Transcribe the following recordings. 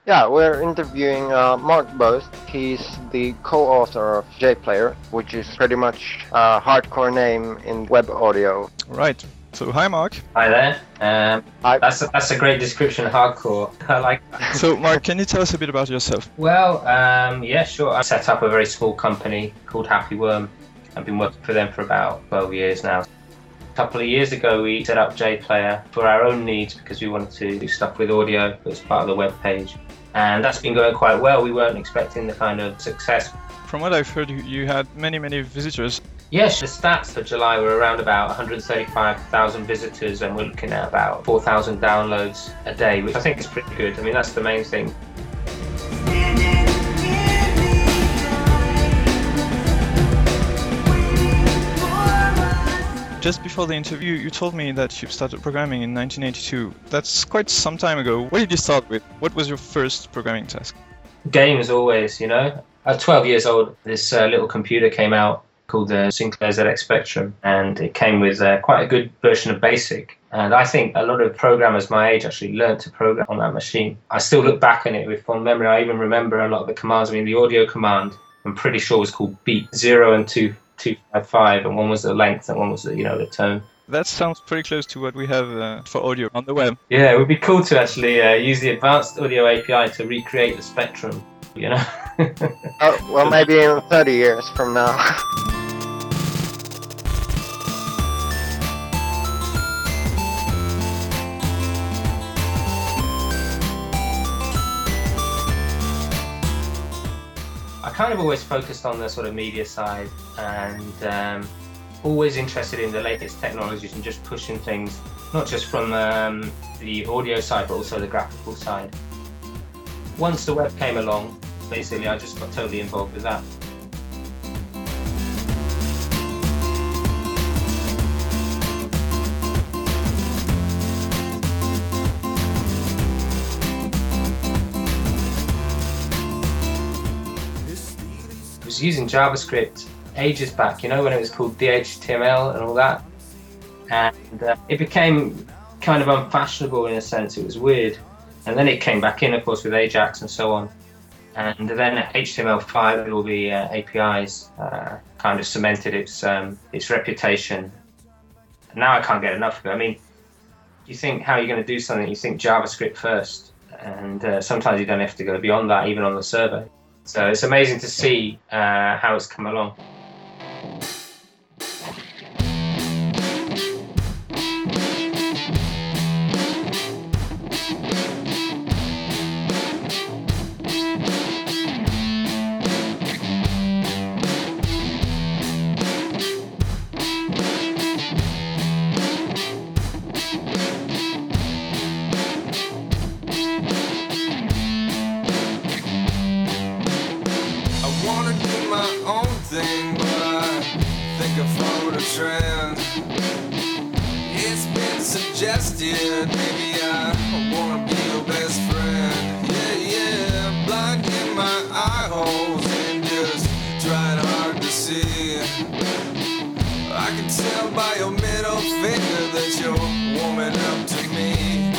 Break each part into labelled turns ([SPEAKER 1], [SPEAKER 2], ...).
[SPEAKER 1] Yeah, we're interviewing Mark Boast. He's the co-author of JPlayer, which is pretty much a hardcore name in web audio.
[SPEAKER 2] Right. So, hi, Mark.
[SPEAKER 3] Hi there. That's a great description, hardcore. I like that.
[SPEAKER 2] So, Mark, can you tell us a bit about yourself?
[SPEAKER 3] Well, yeah, sure. I set up a very small company called Happy Worm. I've been working for them for about 12 years now. A couple of years ago, we set up JPlayer for our own needs because we wanted to do stuff with audio as part of the web page. And that's been going quite well. We weren't expecting the kind of success.
[SPEAKER 2] From what I've heard, you had many visitors.
[SPEAKER 3] Yes, the stats for July were around about 135,000 visitors, and we're looking at about 4,000 downloads a day, which I think is pretty good. I mean, that's the main thing.
[SPEAKER 2] Just before the interview, you told me that you started programming in 1982. That's quite some time ago. What did you start with? What was your first programming task?
[SPEAKER 3] Games always, you know. I was 12 years old. This little computer came out called the Sinclair ZX Spectrum, and it came with quite a good version of BASIC. And I think a lot of programmers my age actually learned to program on that machine. I still look back on it with fond memory. I even remember a lot of the commands. I mean, the audio command, I'm pretty sure was called beat 0 and 255, and one was the length and one was the tone.
[SPEAKER 2] That sounds pretty close to what we have for audio on the web.
[SPEAKER 3] Yeah, it would be cool to actually use the advanced audio API to recreate the spectrum, you know.
[SPEAKER 1] Oh, well, maybe in 30 years from now.
[SPEAKER 3] I kind of always focused on the sort of media side and always interested in the latest technologies and just pushing things, not just from the audio side, but also the graphical side. Once the web came along, basically I just got totally involved with that. I was using JavaScript ages back, you know, when it was called DHTML and all that, and it became kind of unfashionable in a sense. It was weird, and then it came back in, of course, with Ajax and so on, and then HTML5 with all the APIs kind of cemented its reputation. And now I can't get enough of it. I mean, you think how you're going to do something, you think JavaScript first, and sometimes you don't have to go beyond that, even on the server. So it's amazing to see how it's come along.
[SPEAKER 4] It's been suggested, maybe I wanna be your best friend. Yeah, blind in my eye holes and just trying hard to see. I can tell by your middle finger that you're warming up to me.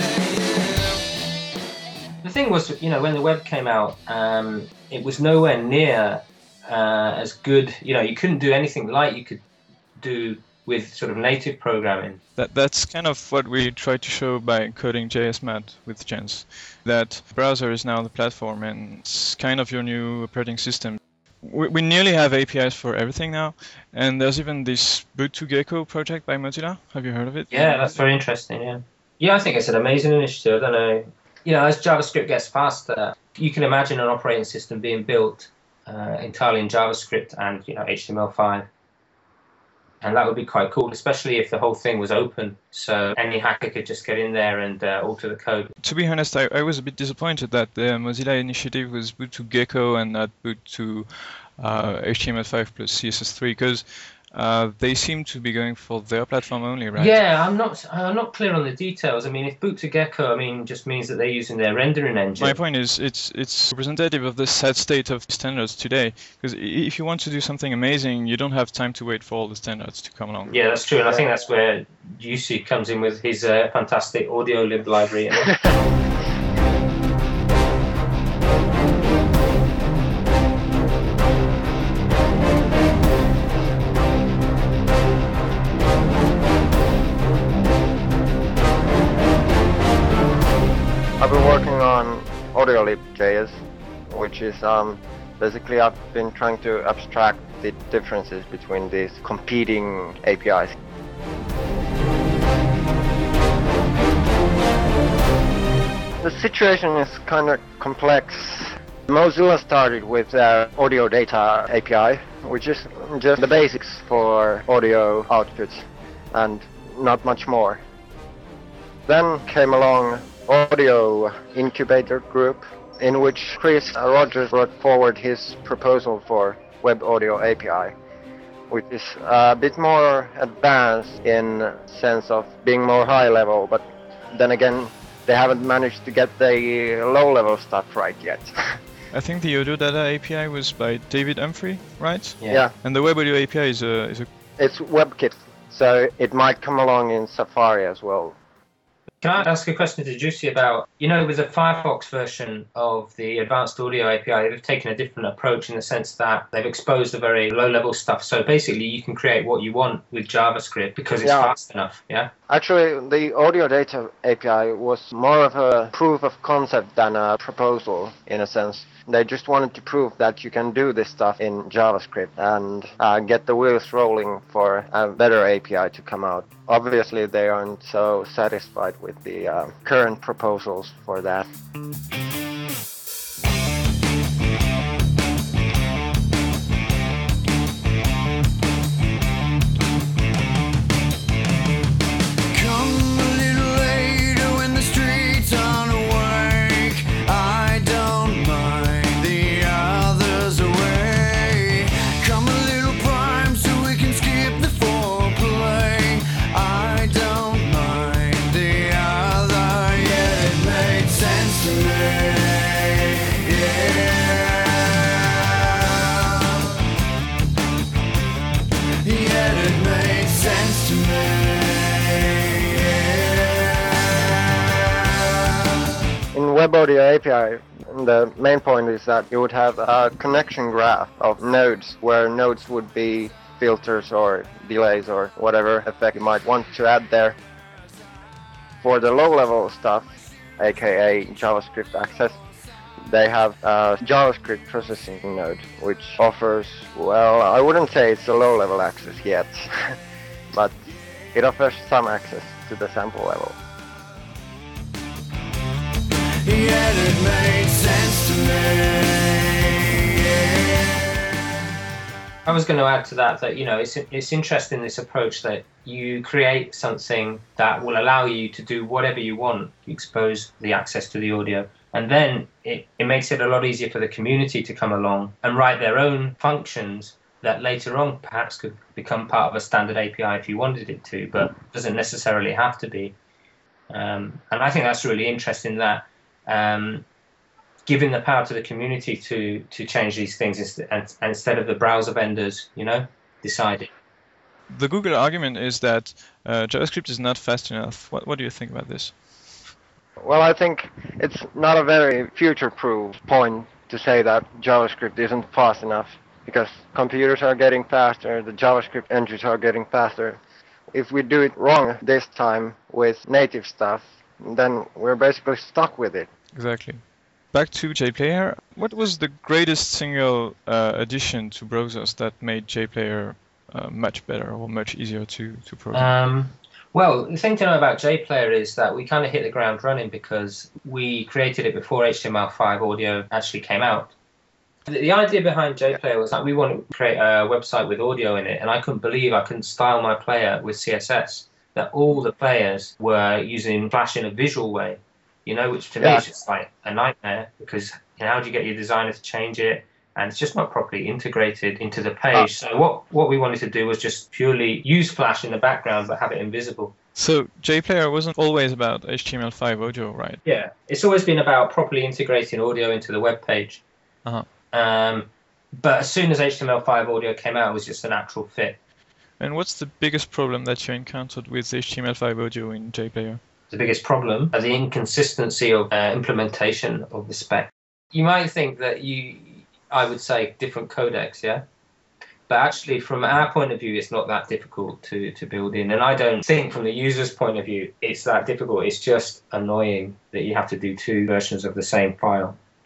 [SPEAKER 4] Yeah.
[SPEAKER 3] The thing was, you know, when the web came out, it was nowhere near as good. You know, you couldn't do anything like you could do with sort of native programming.
[SPEAKER 2] That's kind of what we tried to show by coding JSMAT with Jens. That browser is now the platform and it's kind of your new operating system. We nearly have APIs for everything now, and there's even this Boot2Gecko project by Mozilla. Have you heard of it?
[SPEAKER 3] Yeah, that's very interesting, yeah, I think it's an amazing initiative. I don't know. You know, as JavaScript gets faster, you can imagine an operating system being built entirely in JavaScript and, you know, HTML5. And that would be quite cool, especially if the whole thing was open, so any hacker could just get in there and alter the code.
[SPEAKER 2] To be honest, I was a bit disappointed that the Mozilla initiative was Boot2Gecko and not Boot to HTML5 plus CSS3, because they seem to be going for their platform only, right?
[SPEAKER 3] Yeah, I'm not clear on the details. I mean, if Boot2Gecko, I mean, just means that they're using their rendering engine.
[SPEAKER 2] My point is, it's representative of the sad state of standards today. Because if you want to do something amazing, you don't have time to wait for all the standards to come along.
[SPEAKER 3] Yeah, that's true, and I think that's where UC comes in with his fantastic audio lib library.
[SPEAKER 1] AudioLib.js, which is basically I've been trying to abstract the differences between these competing APIs. The situation is kind of complex. Mozilla started with their audio data API, which is just the basics for audio outputs and not much more. Then came along Audio Incubator Group, in which Chris Rogers brought forward his proposal for Web Audio API, which is a bit more advanced in sense of being more high level, but then again, they haven't managed to get the low level stuff right yet.
[SPEAKER 2] I think the audio data API was by David Humphrey, right?
[SPEAKER 1] Yeah.
[SPEAKER 2] And the Web Audio API is a
[SPEAKER 1] It's WebKit, so it might come along in Safari as well.
[SPEAKER 3] Can I ask a question to Juicy about, with the Firefox version of the Advanced Audio API, they've taken a different approach in the sense that they've exposed the very low-level stuff. So basically, you can create what you want with JavaScript because it's fast enough, yeah?
[SPEAKER 1] Actually, the Audio Data API was more of a proof of concept than a proposal, in a sense. They just wanted to prove that you can do this stuff in JavaScript and get the wheels rolling for a better API to come out. Obviously, they aren't so satisfied with the current proposals for that. Web Audio API, the main point is that you would have a connection graph of nodes where nodes would be filters or delays or whatever effect you might want to add there. For the low-level stuff, aka JavaScript access, they have a JavaScript processing node, which offers, well, I wouldn't say it's a low-level access yet, but it offers some access to the sample level.
[SPEAKER 4] Yet it made sense to me.
[SPEAKER 3] I was going to add to that it's interesting, this approach that you create something that will allow you to do whatever you want, expose the access to the audio, and then it makes it a lot easier for the community to come along and write their own functions that later on perhaps could become part of a standard API if you wanted it to, but doesn't necessarily have to be. And I think that's really interesting, that giving the power to the community to change these things instead of the browser vendors, deciding.
[SPEAKER 2] The Google argument is that JavaScript is not fast enough. What do you think about this?
[SPEAKER 1] Well, I think it's not a very future-proof point to say that JavaScript isn't fast enough, because computers are getting faster, the JavaScript engines are getting faster. If we do it wrong this time with native stuff, then we're basically stuck with it.
[SPEAKER 2] Exactly. Back to JPlayer, what was the greatest single addition to browsers that made JPlayer much better or much easier to program?
[SPEAKER 3] Well, the thing to know about JPlayer is that we kind of hit the ground running because we created it before HTML5 audio actually came out. The idea behind JPlayer was that we wanted to create a website with audio in it, and I couldn't believe I couldn't style my player with CSS, that all the players were using Flash in a visual way, which to me is just like a nightmare, because how do you get your designer to change it? And it's just not properly integrated into the page. So what we wanted to do was just purely use Flash in the background but have it invisible.
[SPEAKER 2] So JPlayer wasn't always about HTML5 audio, right?
[SPEAKER 3] Yeah, it's always been about properly integrating audio into the web page.
[SPEAKER 2] Uh-huh.
[SPEAKER 3] But as soon as HTML5 audio came out, it was just a natural fit.
[SPEAKER 2] And what's the biggest problem that you encountered with HTML5 audio in JPlayer?
[SPEAKER 3] The biggest problem is the inconsistency of implementation of the spec. You might think that I would say different codecs, yeah? But actually, from our point of view, it's not that difficult to build in. And I don't think from the user's point of view, it's that difficult. It's just annoying that you have to do two versions of the same file.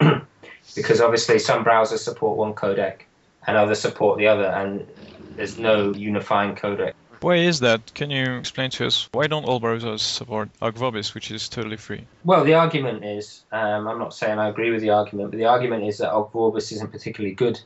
[SPEAKER 3] because obviously some browsers support one codec and others support the other, and there's no unifying codec.
[SPEAKER 2] Why is that? Can you explain to us why don't all browsers support Argvorbis, which is totally free?
[SPEAKER 3] Well, the argument is, I'm not saying I agree with the argument, but the argument is that Argvorbis isn't particularly good.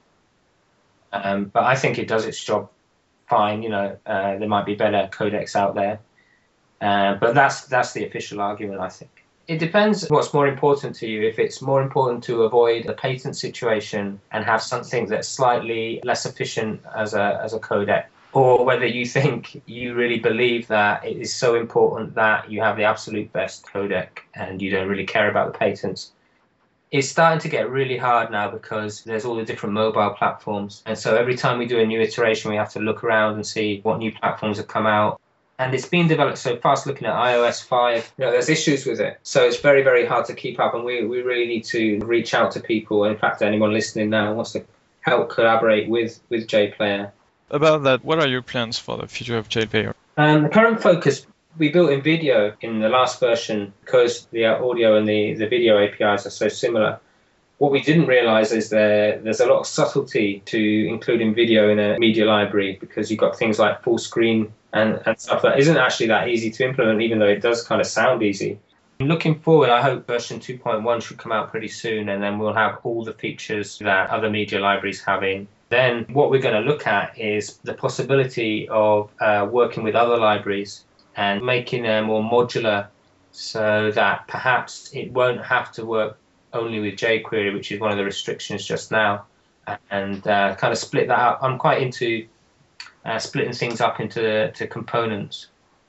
[SPEAKER 3] But I think it does its job fine. There might be better codecs out there. But that's the official argument, I think. It depends what's more important to you. If it's more important to avoid a patent situation and have something that's slightly less efficient as a codec, or whether you think you really believe that it is so important that you have the absolute best codec and you don't really care about the patents. It's starting to get really hard now because there's all the different mobile platforms. And so every time we do a new iteration, we have to look around and see what new platforms have come out. And it's been developed so fast, looking at iOS 5, there's issues with it. So it's very, very hard to keep up. And we really need to reach out to people. In fact, anyone listening now wants to help collaborate with JPlayer.
[SPEAKER 2] About that, what are your plans for the future of JPlayer?
[SPEAKER 3] The current focus, we built in video in the last version because the audio and the video APIs are so similar. What we didn't realize is there's a lot of subtlety to including video in a media library, because you've got things like full screen and stuff that isn't actually that easy to implement, even though it does kind of sound easy. Looking forward, I hope version 2.1 should come out pretty soon, and then we'll have all the features that other media libraries have in. Then what we're going to look at is the possibility of working with other libraries and making them more modular, so that perhaps it won't have to work only with jQuery, which is one of the restrictions just now, and kind of split that up. I'm quite into splitting things up into components.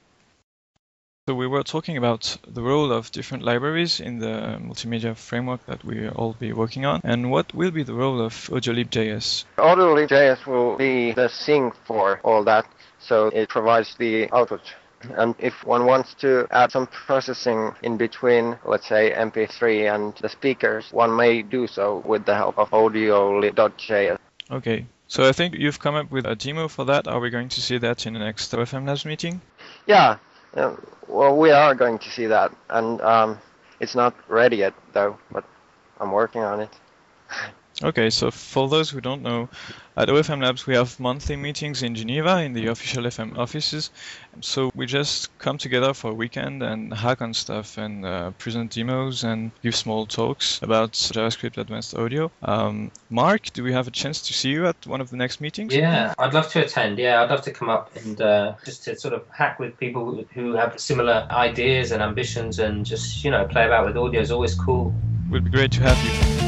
[SPEAKER 2] So we were talking about the role of different libraries in the multimedia framework that we will all be working on, and what will be the role of AudiolibJS?
[SPEAKER 1] AudiolibJS will be the sync for all that, so it provides the output. And if one wants to add some processing in between, let's say MP3 and the speakers, one may do so with the help of Audiolib.js.
[SPEAKER 2] Okay, so I think you've come up with a demo for that. Are we going to see that in the next OFM Labs meeting?
[SPEAKER 1] Yeah, well, we are going to see that, and it's not ready yet, though, but I'm working on it.
[SPEAKER 2] Okay, so for those who don't know, at OFM Labs we have monthly meetings in Geneva in the official FM offices. So we just come together for a weekend and hack on stuff and present demos and give small talks about JavaScript Advanced Audio. Mark, do we have a chance to see you at one of the next meetings?
[SPEAKER 3] Yeah, I'd love to attend. Yeah, I'd love to come up and just to sort of hack with people who have similar ideas and ambitions, and just, play about with audio is always cool.
[SPEAKER 2] It would be great to have you.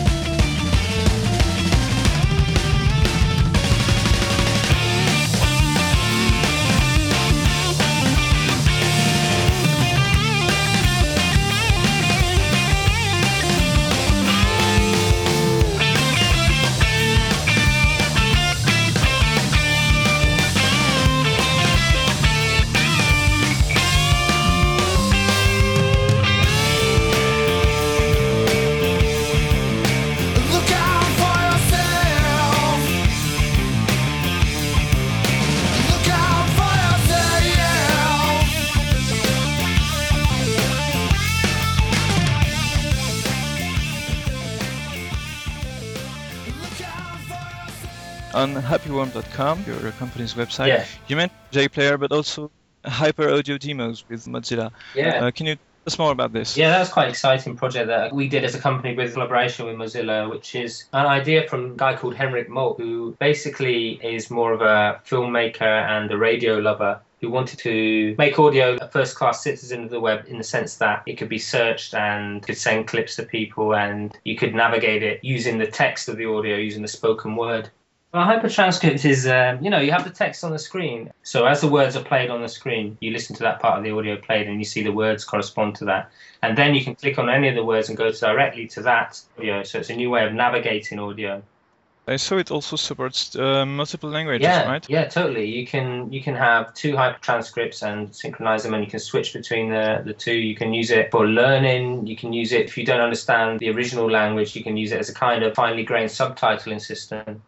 [SPEAKER 2] On happyworm.com, your company's website, you mentioned JPlayer, but also Hyper Audio Demos with Mozilla.
[SPEAKER 3] Yeah.
[SPEAKER 2] Can you tell us more about this?
[SPEAKER 3] Yeah, that was quite an exciting project that we did as a company with collaboration with Mozilla, which is an idea from a guy called Henrik Molk, who basically is more of a filmmaker and a radio lover, who wanted to make audio a first-class citizen of the web, in the sense that it could be searched and could send clips to people, and you could navigate it using the text of the audio, using the spoken word. Well, hypertranscript is, you have the text on the screen. So as the words are played on the screen, you listen to that part of the audio played and you see the words correspond to that. And then you can click on any of the words and go directly to that audio. So it's a new way of navigating audio.
[SPEAKER 2] I saw it also supports multiple languages, right?
[SPEAKER 3] Yeah, totally. You can have two hypertranscripts and synchronize them, and you can switch between the two. You can use it for learning. You can use it if you don't understand the original language. You can use it as a kind of finely grained subtitling system.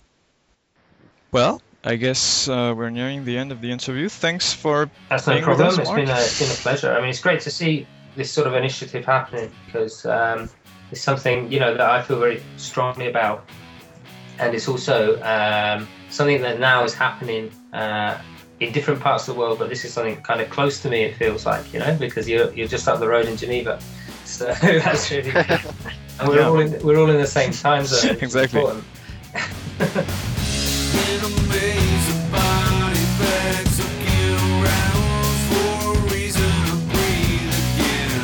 [SPEAKER 2] Well, I guess we're nearing the end of the interview. Thanks for
[SPEAKER 3] That's no
[SPEAKER 2] being
[SPEAKER 3] problem.
[SPEAKER 2] with us, Mark.
[SPEAKER 3] It's been a pleasure. I mean, it's great to see this sort of initiative happening, because is something, you know, that I feel very strongly about, and it's also something that now is happening in different parts of the world, but this is something kind of close to me, it feels like, you know, because you're just up the road in Geneva, so that's really good. And we're all in the same time zone.
[SPEAKER 2] Exactly.
[SPEAKER 4] In a maze of body bags looking around for a reason to breathe again.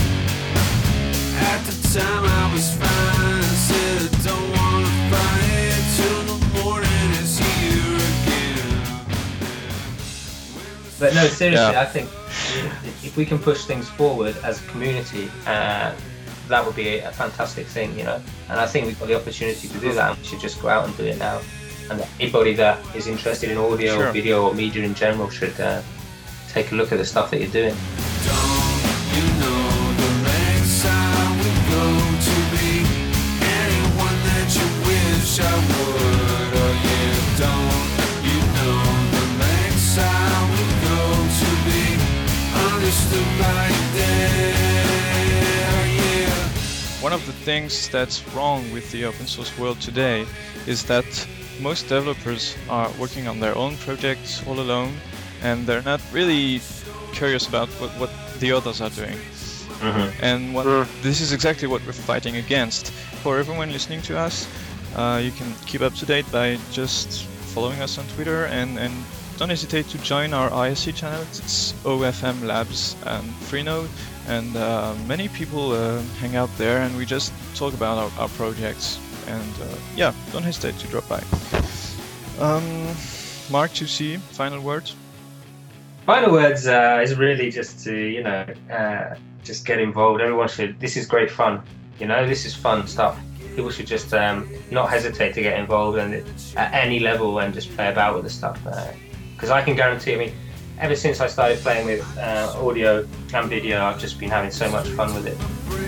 [SPEAKER 4] At the time I was fine, I said I don't want to fight till the morning is here again.
[SPEAKER 3] But no, seriously,
[SPEAKER 2] Yeah.
[SPEAKER 3] I think if we can push things forward as a community, that would be a fantastic thing, you know. And I think we've got the opportunity to do that, and we should just go out and do it now. And anybody that is interested in audio
[SPEAKER 2] Sure.
[SPEAKER 3] or video or media in general should take a look at the stuff that you're doing.
[SPEAKER 4] Don't you know the next time we go to be anyone that you wish I would? Oh yeah, don't you know the next time we go to be understood right there, yeah.
[SPEAKER 2] One of the things that's wrong with the open source world today is that most developers are working on their own projects all alone, and they're not really curious about what the others are doing. And this is exactly what we're fighting against. For everyone listening to us, you can keep up to date by just following us on Twitter, and don't hesitate to join our ISC channel. It's OFM Labs and Freenode, and many people hang out there, and we just talk about our projects. And yeah, don't hesitate to drop by. Mark 2C, final words?
[SPEAKER 3] Final words is really just to, you know, just get involved. Everyone should. This is great fun. You know, this is fun stuff. People should just not hesitate to get involved and at any level and just play about with the stuff. Because I can guarantee, I mean, ever since I started playing with audio and video, I've just been having so much fun with it.